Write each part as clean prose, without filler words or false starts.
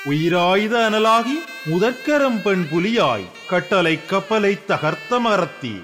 உயிராயுத analogy முதற்கரம் பெண் புலியாய் கட்டளை கப்பலை தகர்த்த மரத்தி.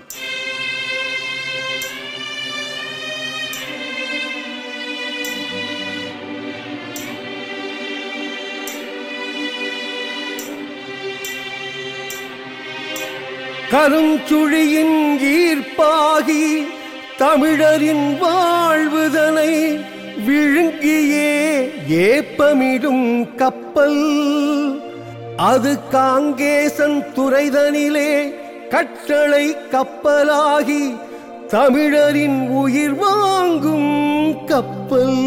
கருஞ்சுழியின் ஈர்ப்பாகி தமிழரின் வாழ்வுதனை விழுங்கியே ஏப்பமிடும் கப்பல் அது காங்கேசன் துறைதனிலே கட்டளை கப்பலாகி தமிழரின் உயிர் வாங்கும் கப்பல்.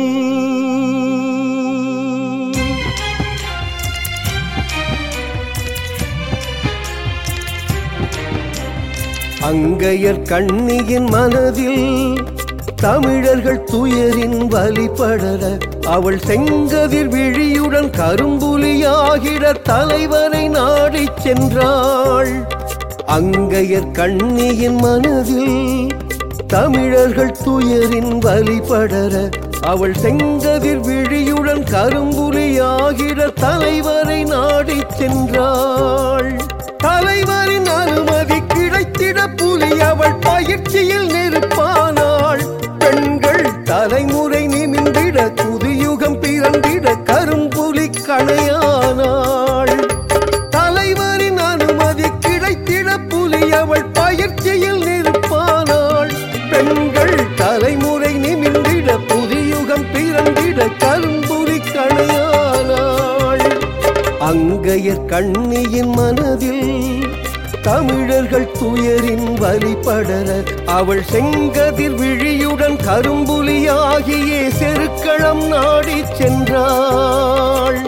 அங்கையர் கண்ணியின் மனதில் தமிழர்கள் துயரின் வழிபடர அவள் செங்கதிர் விழியுடன் கரும்புலியாகிட தலைவனை நாடிச் சென்றாள். அங்கையர் கண்ணியின் மனதில் தமிழர்கள் துயரின் வழிபடர அவள் செங்கதிர் விழியுடன் கரும்புலியாகிட தலைவரை நாடிச் சென்றாள். தலைவரின் அனுமதி கிடைத்திட புலி அவள் பயிற்சியில் நிற்பானாள். பெண்கள் தலைமுறை நிமிந்திட புதுயுகம் பிறந்திட கரும்புலி கணையானாள். தலைவரின் அனுமதி கிடைத்திட புலி அவள் பயிற்சியில் நிற்பானாள். பெண்கள் தலைமுறை நிமிந்திட புதுயுகம் பிறந்திட கரும்புலி கணையானாள். அங்கையர் கண்ணியின் மனதில் தமிழர்கள் துயரின் வழிபடர அவள் செங்கதிர் விழியுடன் கரும்புலியாகியே செருக்களம் நாடிச் சென்றாள்.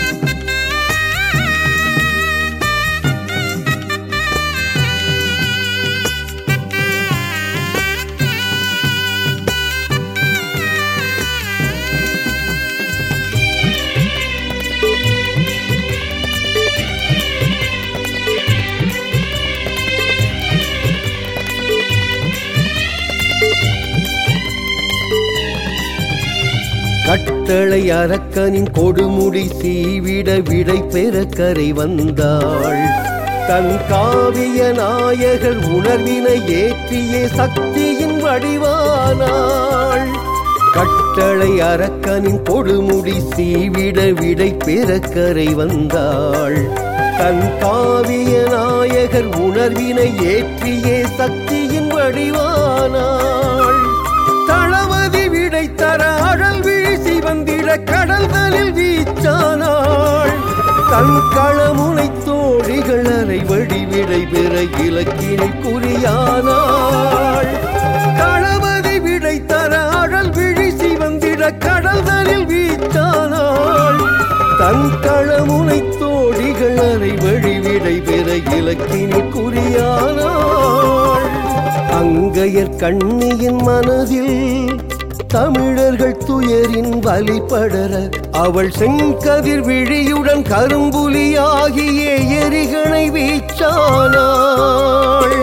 கட்டளை அரக்கனின் கொடுமுடி சீவிட விடை பெற கரை வந்தாள். தன் காவிய நாயகர் உணர்வினை ஏற்றியே சக்தியின் வடிவானாள். கட்டளை அரக்கனின் கொடுமுடி சீவிட விடை பெற கரை வந்தாள். தன் காவிய நாயகர் உணர்வினை ஏற்றியே சக்தியின் வடிவானாள். தளபதி விடை தர அழல் வீசி வந்திட கடல்களில் வீச்சானாள். தன் களமுனை தோழிகள் அறை வழி விடை பெற இலக்கினை குறியானாள். தளபதி விடை தர அழல் வீசி வந்திட கடல்களில் வீச்சானாள். தன் களமுனை தோழிகள் அறை வழி விடை பெற இலக்கினை குறியானாள். அங்கையர் கண்ணியின் மனதில் தமிழர்கள் துயரின் வழிபடர அவள் செங்கதிர் விழியுடன் கரும்புலியாகியே எரிகணை வீச்சானாள்.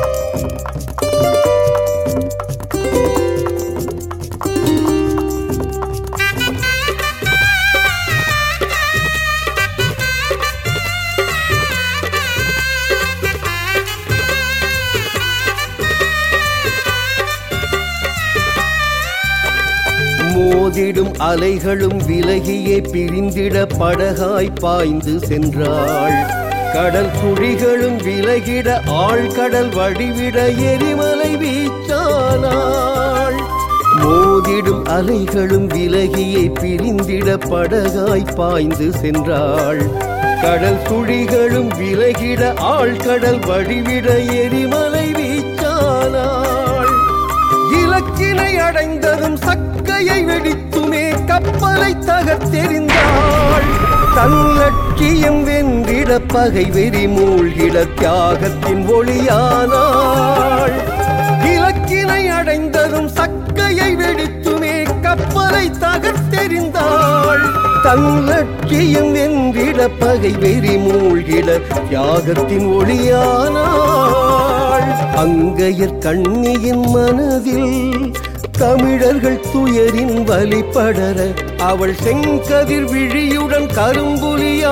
மோதிடும் அலைகளும் விலகியே பிரிந்திட படகாய் பாய்ந்து சென்றாள். கடல் குழிகளும் விலகிட ஆழ்கடல் வடிவிட எரிமலை வீச்சானாள். மோதிடும் அலைகளும் விலகியே பிரிந்திட படகாய் பாய்ந்து சென்றாள். கடல் குழிகளும் விலகிட ஆழ்கடல் வடிவிட எரிமலை வீச்சானாள். இலக்கினை அடைந்ததும் சக்கையை வெடித்துமே கப்பலை தகர்த்தெறிந்தாள். தன் லட்சியம் வென்றிட பகை வெறி மூழ்கிட தியாகத்தின் ஒளியானாள். இலக்கினை அடைந்ததும் சக்கையை வெடித்துமே கப்பலை தகர்த்தெறிந்தாள். தன் லட்சியம் வென்றிட பகை வெறி மூழ்கிட தியாகத்தின் ஒளியானாள். அங்கையர் கண்ணியின் மனதில் தமிழர்கள் துயரின் வழிபடர அவள் செங்கதிர் விழியுடன் கரும்புலிய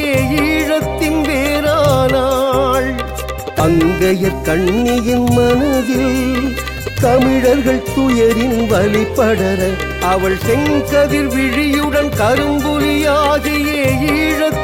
ஈழத்தின் வேறானாள். அங்கையர் கண்ணியின் மனதில் தமிழர்கள் துயரின் வழிபடர அவள் செங்கதிர் விழியுடன் கரும்புலியாகிய ஈழத்